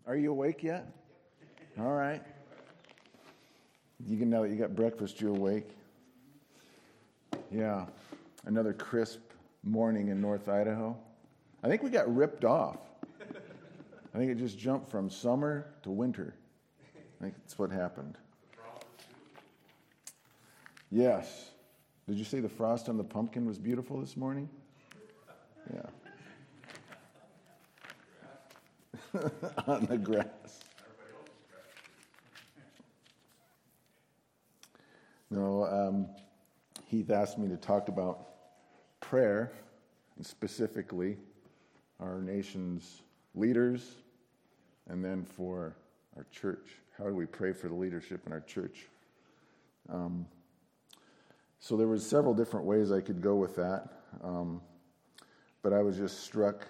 Are you awake yet? All right. You can know that you got breakfast, you're awake. Yeah. Another crisp morning in North Idaho. I think we got ripped off. I think it just jumped from summer to winter. I think that's what happened. Yes. Did you say the frost on the pumpkin was beautiful this morning? Yeah. On the grass. No, Heath asked me to talk about prayer, and specifically our nation's leaders, and then for our church. How do we pray for the leadership in our church? So there was several different ways I could go with that, but I was just struck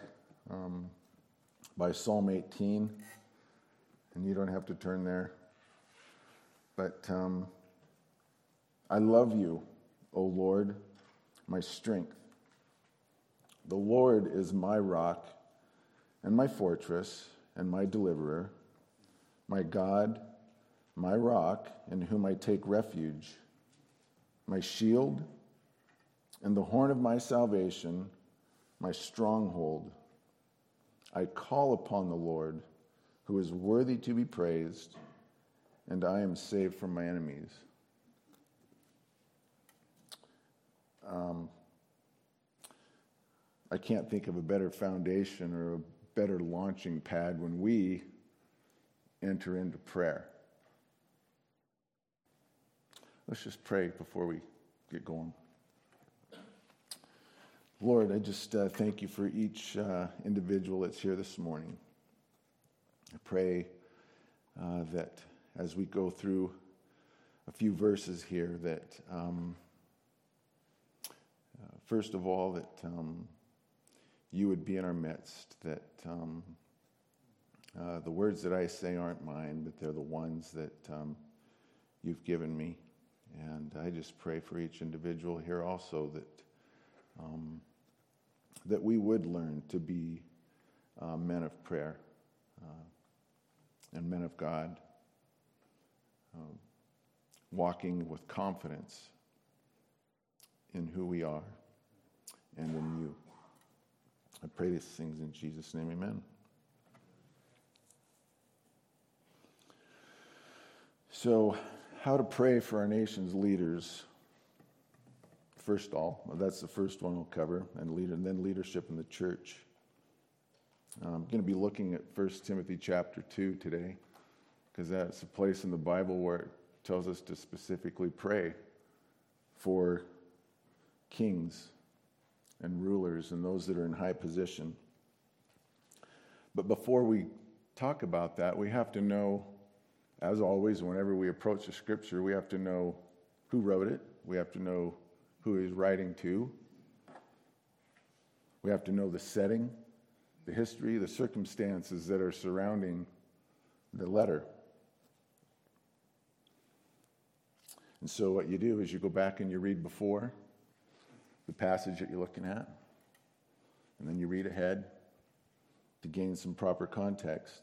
by Psalm 18, and you don't have to turn there. But I love you, O Lord, my strength. The Lord is my rock and my fortress and my deliverer, my God, my rock, in whom I take refuge, my shield and the horn of my salvation, my stronghold. I call upon the Lord, who is worthy to be praised, and I am saved from my enemies. I can't think of a better foundation or a better launching pad when we enter into prayer. Let's just pray before we get going. Lord, I just thank you for each individual that's here this morning. I pray that as we go through a few verses here, that first of all, that you would be in our midst, that the words that I say aren't mine, but they're the ones that you've given me. And I just pray for each individual here also that we would learn to be men of prayer and men of God, walking with confidence in who we are and in you. I pray these things in Jesus' name, amen. So, how to pray for our nation's leaders. First of all, that's the first one we'll cover, and then leadership in the church. I'm going to be looking at 1 Timothy chapter 2 today, because that's a place in the Bible where it tells us to specifically pray for kings and rulers and those that are in high position. But before we talk about that, we have to know, as always, whenever we approach the scripture, we have to know who wrote it. We have to know who he's writing to. We have to know the setting, the history, the circumstances that are surrounding the letter. And so what you do is you go back and you read before the passage that you're looking at, and then you read ahead to gain some proper context.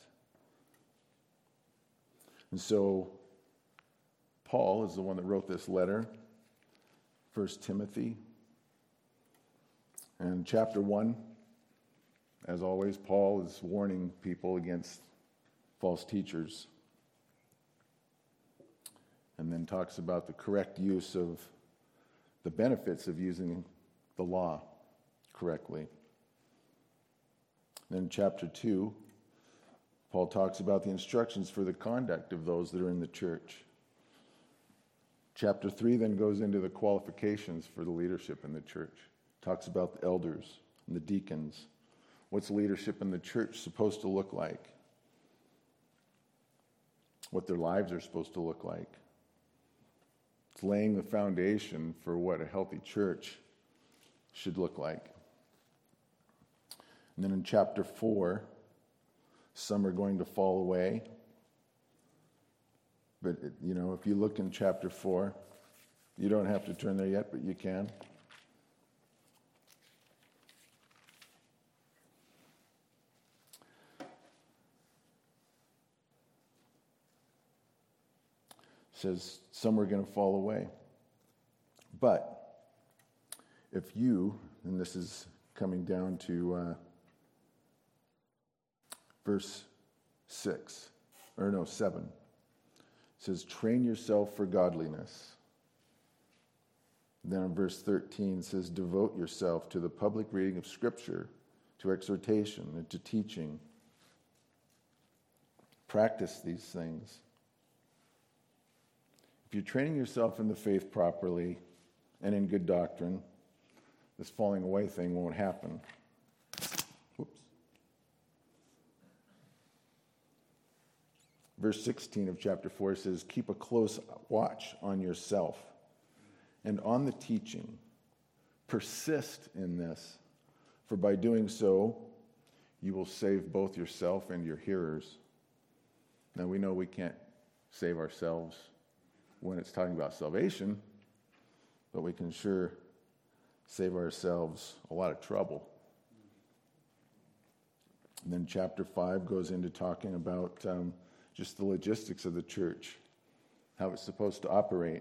And so Paul is the one that wrote this letter, 1 Timothy. And chapter 1, as always, Paul is warning people against false teachers. And then talks about the correct use of the benefits of using the law correctly. Then chapter 2, Paul talks about the instructions for the conduct of those that are in the church. Chapter 3 then goes into the qualifications for the leadership in the church. Talks about the elders and the deacons. What's leadership in the church supposed to look like? What their lives are supposed to look like. It's laying the foundation for what a healthy church should look like. And then in chapter 4, some are going to fall away. But, if you look in chapter 4, you don't have to turn there yet, but you can. says some are going to fall away. But if you, and this is coming down to verse 7, it says, train yourself for godliness. Then in verse 13 it says, devote yourself to the public reading of Scripture, to exhortation, and to teaching. Practice these things. If you're training yourself in the faith properly and in good doctrine, this falling away thing won't happen. Whoops. Verse 16 of chapter 4 says, keep a close watch on yourself and on the teaching. Persist in this, for by doing so, you will save both yourself and your hearers. Now, we know we can't save ourselves when it's talking about salvation, but we can sure save ourselves a lot of trouble. And then chapter 5 goes into talking about just the logistics of the church, how it's supposed to operate.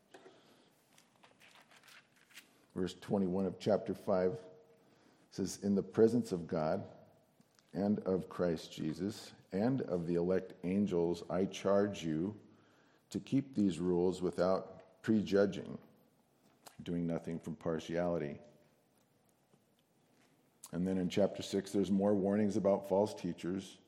Verse 21 of chapter 5 says, in the presence of God and of Christ Jesus and of the elect angels, I charge you to keep these rules without prejudging, doing nothing from partiality. And then in chapter 6, there's more warnings about false teachers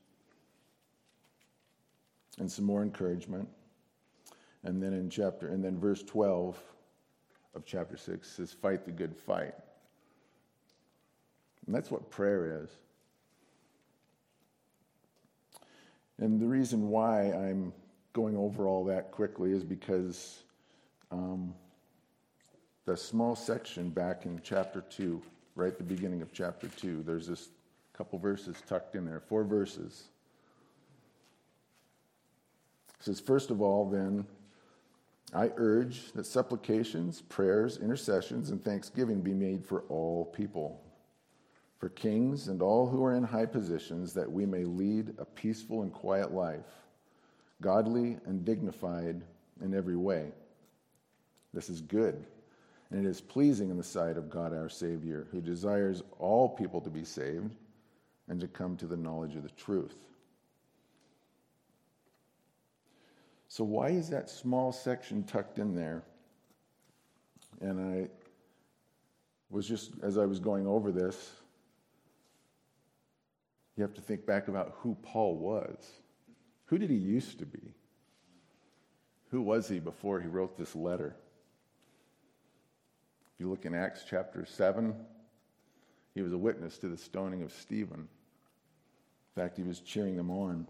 and some more encouragement. And then verse 12 of chapter 6 says, fight the good fight. And that's what prayer is. And the reason why I'm going over all that quickly is because the small section back in chapter 2, right at the beginning of chapter 2, there's this couple verses tucked in there, 4 verses. It says, first of all, then, I urge that supplications, prayers, intercessions, and thanksgiving be made for all people, for kings and all who are in high positions, that we may lead a peaceful and quiet life, godly and dignified in every way. This is good, and it is pleasing in the sight of God our Savior, who desires all people to be saved and to come to the knowledge of the truth. So why is that small section tucked in there? And I was just, as I was going over this, you have to think back about who Paul was. Who did he used to be? Who was he before he wrote this letter? If you look in Acts chapter 7, he was a witness to the stoning of Stephen. In fact, he was cheering them on.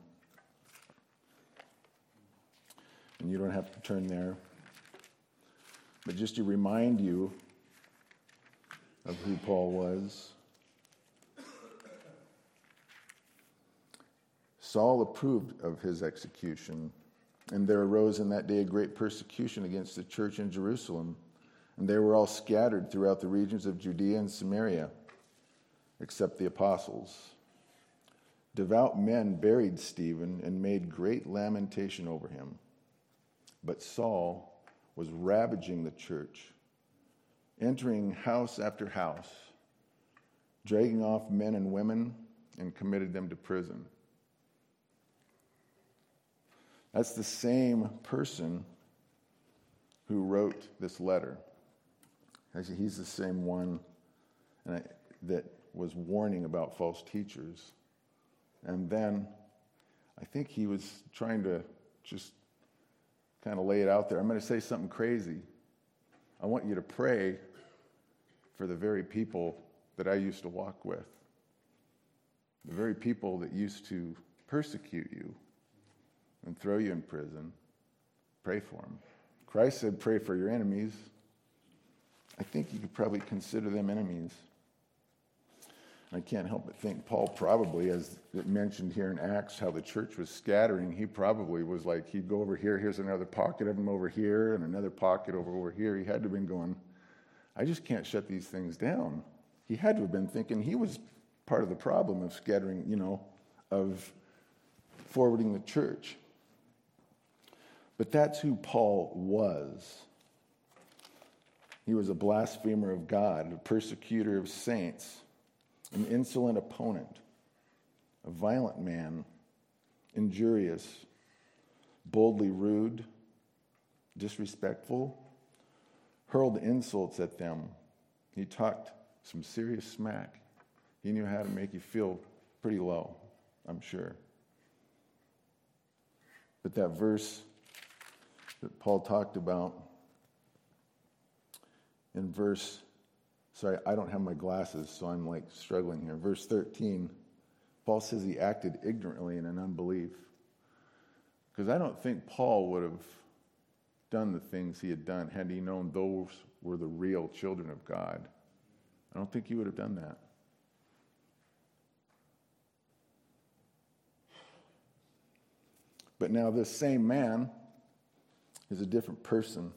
And you don't have to turn there. But just to remind you of who Paul was. Saul approved of his execution, and there arose in that day a great persecution against the church in Jerusalem, and they were all scattered throughout the regions of Judea and Samaria, except the apostles. Devout men buried Stephen and made great lamentation over him. But Saul was ravaging the church, entering house after house, dragging off men and women, and committed them to prison. That's the same person who wrote this letter. He's the same one that was warning about false teachers. And then I think he was trying to just kind of lay it out there. I'm going to say something crazy. I want you to pray for the very people that I used to walk with, the very people that used to persecute you and throw you in prison. Pray for them. Christ said, pray for your enemies. I think you could probably consider them enemies. I can't help but think Paul probably, as it mentioned here in Acts, how the church was scattering, he probably was like, he'd go over here, here's another pocket of them over here, and another pocket over here. He had to have been going, I just can't shut these things down. He had to have been thinking he was part of the problem of scattering, of forwarding the church. But that's who Paul was. He was a blasphemer of God, a persecutor of saints, an insolent opponent, a violent man, injurious, boldly rude, disrespectful, hurled insults at them. He talked some serious smack. He knew how to make you feel pretty low, I'm sure. But that verse that Paul talked about in I don't have my glasses, so I'm struggling here. Verse 13, Paul says he acted ignorantly and in unbelief. Because I don't think Paul would have done the things he had done had he known those were the real children of God. I don't think he would have done that. But now this same man is a different person.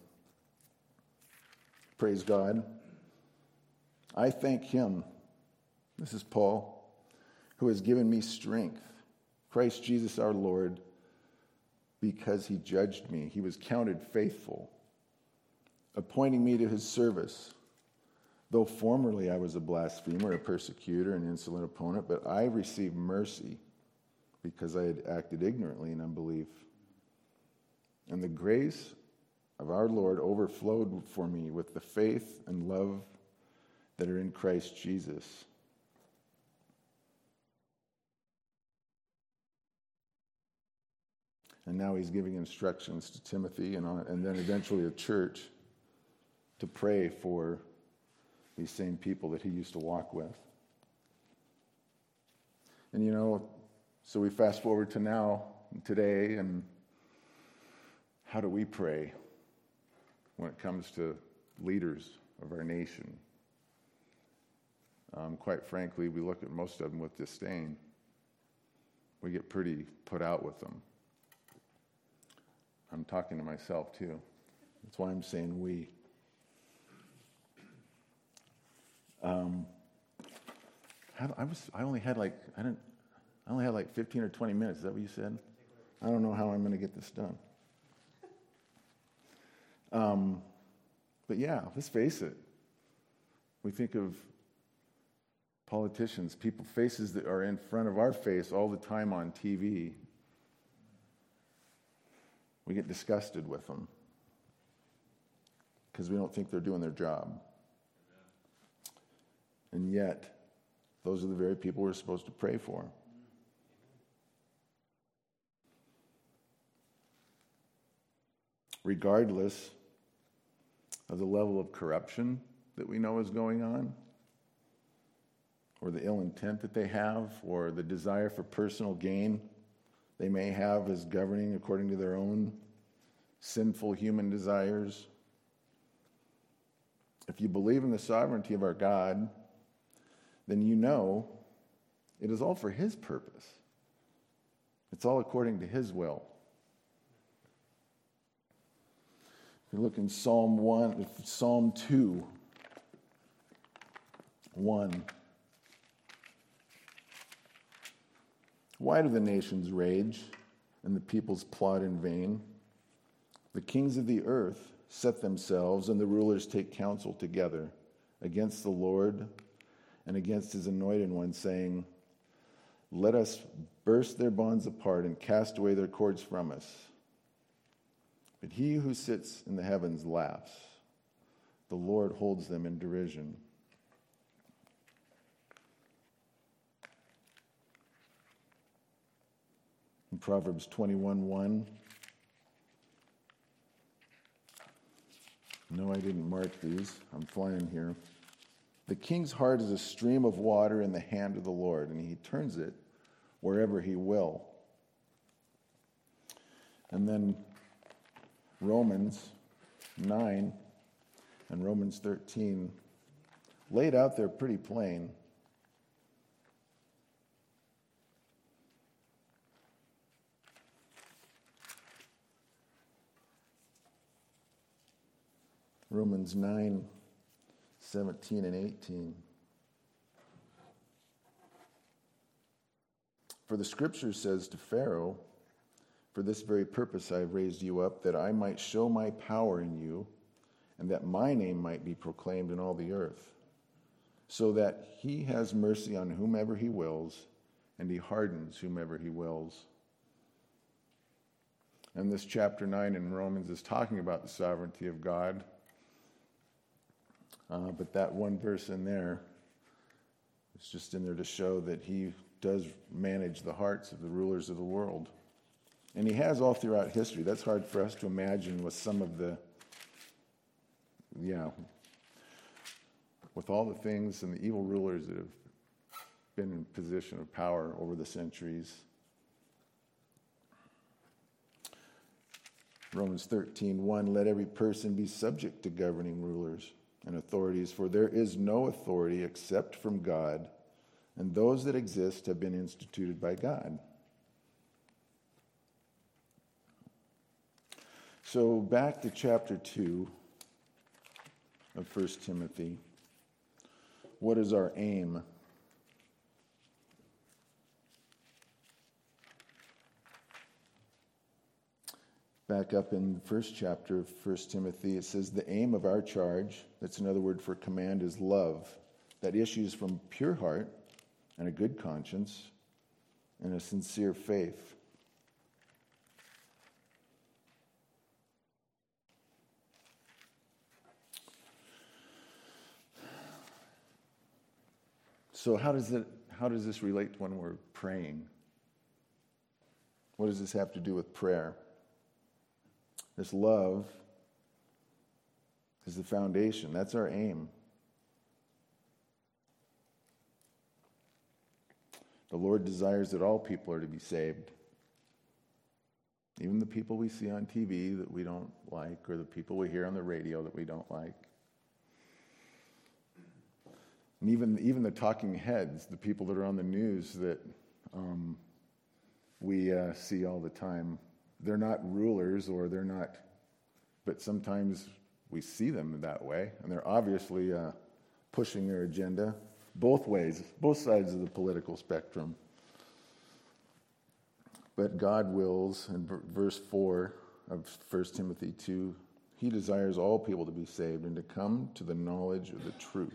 Praise God. I thank him, this is Paul, who has given me strength, Christ Jesus our Lord, because he judged me. He was counted faithful, appointing me to his service. Though formerly I was a blasphemer, a persecutor, an insolent opponent, but I received mercy because I had acted ignorantly in unbelief. And the grace of our Lord overflowed for me with the faith and love that are in Christ Jesus. And now he's giving instructions to Timothy and then eventually a church to pray for these same people that he used to walk with. And so we fast forward to now, today, and how do we pray when it comes to leaders of our nation? Quite frankly, we look at most of them with disdain. We get pretty put out with them. I'm talking to myself too. That's why I'm saying we. I only had like 15 or 20 minutes. Is that what you said? I don't know how I'm going to get this done. But yeah, let's face it. We think of politicians, faces that are in front of our face all the time on TV. We get disgusted with them because we don't think they're doing their job. And yet, those are the very people we're supposed to pray for. Regardless of the level of corruption that we know is going on, or the ill intent that they have, or the desire for personal gain they may have as governing according to their own sinful human desires. If you believe in the sovereignty of our God, then you know it is all for his purpose. It's all according to his will. If you look in Psalm 2, 1. Why do the nations rage and the peoples plot in vain? The kings of the earth set themselves, and the rulers take counsel together against the Lord and against his anointed one, saying, let us burst their bonds apart and cast away their cords from us. But he who sits in the heavens laughs. The Lord holds them in derision. In Proverbs 21:1. No, I didn't mark these. I'm flying here. The king's heart is a stream of water in the hand of the Lord, and he turns it wherever he will. And then Romans 9 and Romans 13, laid out there pretty plain. Romans 9, 17 and 18. For the scripture says to Pharaoh, For this very purpose I have raised you up, that I might show my power in you, and that my name might be proclaimed in all the earth, so that he has mercy on whomever he wills, and he hardens whomever he wills. And this chapter 9 in Romans is talking about the sovereignty of God. But that one verse in there is just in there to show that he does manage the hearts of the rulers of the world. And he has all throughout history. That's hard for us to imagine with some of the, with all the things and the evil rulers that have been in position of power over the centuries. Romans 13:1, let every person be subject to governing rulers and authorities, for there is no authority except from God, and those that exist have been instituted by God. So back to chapter 2 of 1 Timothy. What is our aim? Back up in the first chapter of 1 Timothy, it says, the aim of our charge, that's another word for command, is love, that issues from pure heart and a good conscience and a sincere faith. So how does this relate to when we're praying? What does this have to do with prayer? This love is the foundation. That's our aim. The Lord desires that all people are to be saved. Even the people we see on TV that we don't like, or the people we hear on the radio that we don't like. And even the talking heads, the people that are on the news that we see all the time, they're not rulers, or they're not, but sometimes we see them that way, and they're obviously pushing their agenda both ways, both sides of the political spectrum. But God wills, in verse 4 of 1 Timothy 2, he desires all people to be saved and to come to the knowledge of the truth.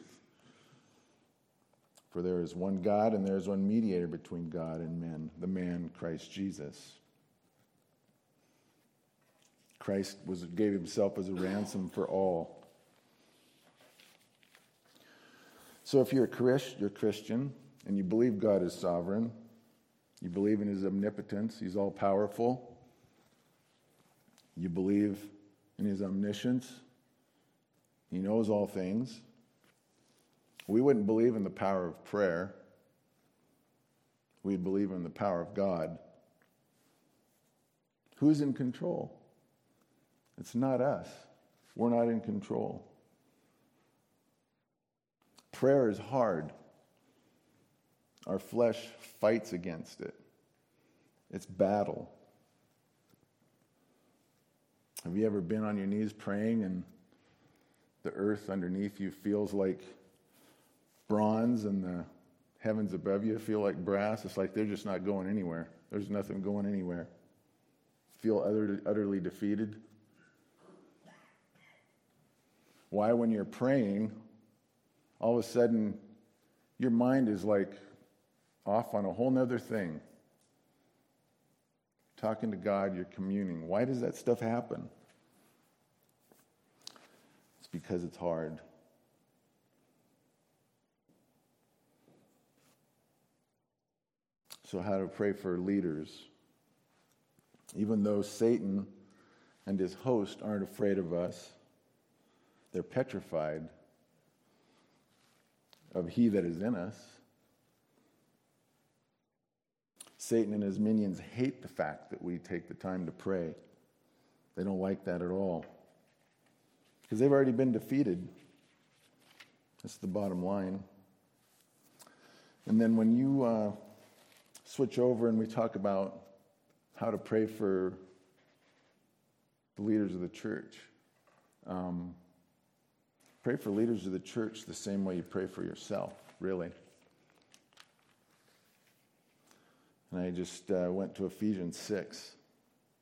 For there is one God, and there is one mediator between God and men, the man Christ Jesus. Christ gave himself as a ransom for all. So if you're a Christian, and you believe God is sovereign, you believe in his omnipotence, he's all-powerful, you believe in his omniscience, he knows all things, we wouldn't believe in the power of prayer. We'd believe in the power of God. Who's in control? It's not us. We're not in control. Prayer is hard. Our flesh fights against it. It's battle. Have you ever been on your knees praying and the earth underneath you feels like bronze and the heavens above you feel like brass? It's like they're just not going anywhere. There's nothing going anywhere. Feel utterly defeated. Why, when you're praying, all of a sudden your mind is like off on a whole nother thing. Talking to God, you're communing. Why does that stuff happen? It's because it's hard. So how to pray for leaders? Even though Satan and his host aren't afraid of us, they're petrified of he that is in us. Satan and his minions hate the fact that we take the time to pray. They don't like that at all, because they've already been defeated. That's the bottom line. And then when you switch over and we talk about how to pray for the leaders of the church, pray for leaders of the church the same way you pray for yourself, really. And I just went to Ephesians 6.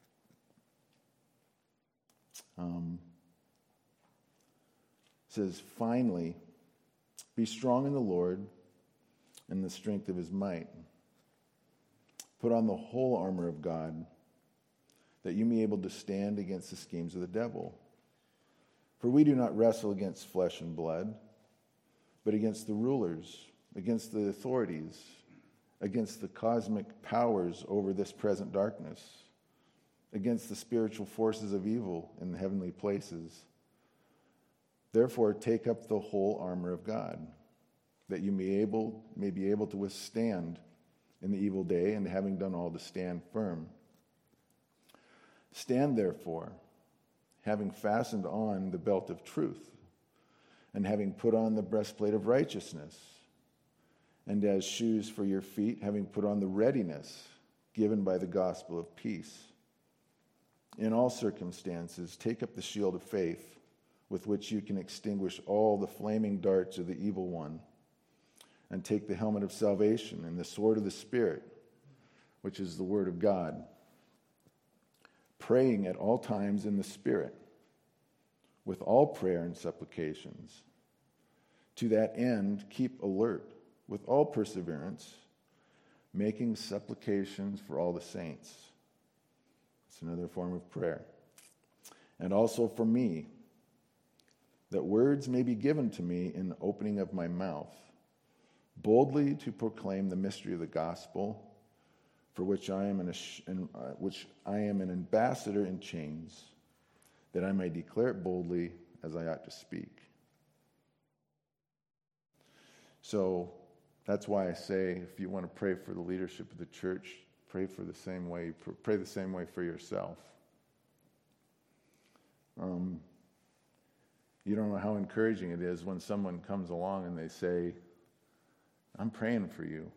says, finally, be strong in the Lord and the strength of his might. Put on the whole armor of God, that you may be able to stand against the schemes of the devil. For we do not wrestle against flesh and blood, but against the rulers, against the authorities, against the cosmic powers over this present darkness, against the spiritual forces of evil in the heavenly places. Therefore, take up the whole armor of God, that you may be able to withstand in the evil day, and having done all, to stand firm. Stand therefore, having fastened on the belt of truth, and having put on the breastplate of righteousness, and as shoes for your feet, having put on the readiness given by the gospel of peace. In all circumstances, take up the shield of faith, with which you can extinguish all the flaming darts of the evil one, and take the helmet of salvation and the sword of the Spirit, which is the word of God, praying at all times in the Spirit, with all prayer and supplications. To that end, keep alert with all perseverance, making supplications for all the saints. It's another form of prayer. And also for me, that words may be given to me in the opening of my mouth, boldly to proclaim the mystery of the gospel, for which I am an ambassador in chains, that I may declare it boldly as I ought to speak. So that's why I say, if you want to pray for the leadership of the church, pray the same way for yourself. You don't know how encouraging it is when someone comes along and they say, I'm praying for you.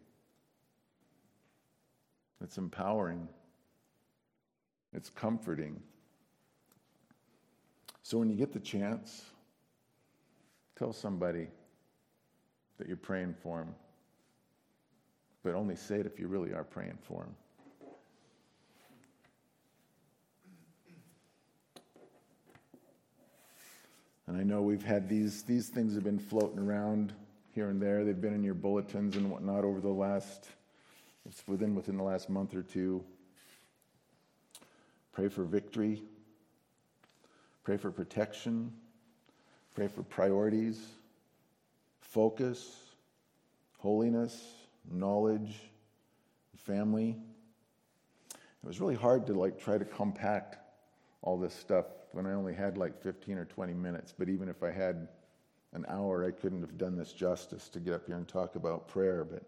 It's empowering. It's comforting. So when you get the chance, tell somebody that you're praying for them. But only say it if you really are praying for them. And I know we've had these things have been floating around here and there. They've been in your bulletins and whatnot over within the last month or two. Pray for victory. Pray for protection. Pray for priorities, focus, holiness, knowledge, family. It was really hard to try to compact all this stuff when I only had 15 or 20 minutes. But even if I had an hour, I couldn't have done this justice to get up here and talk about prayer. But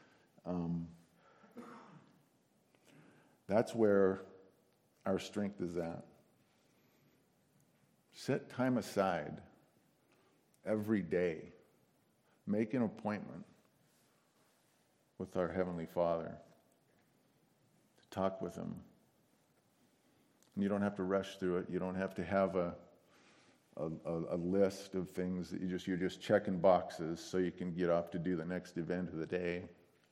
that's where our strength is at. Set time aside every day. Make an appointment with our Heavenly Father to talk with Him. And you don't have to rush through it. You don't have to have a list of things that you're just checking boxes so you can get off to do the next event of the day.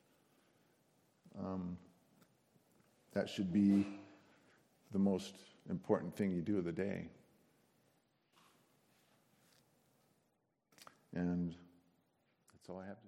That should be the most important thing you do of the day. And that's all I have to say.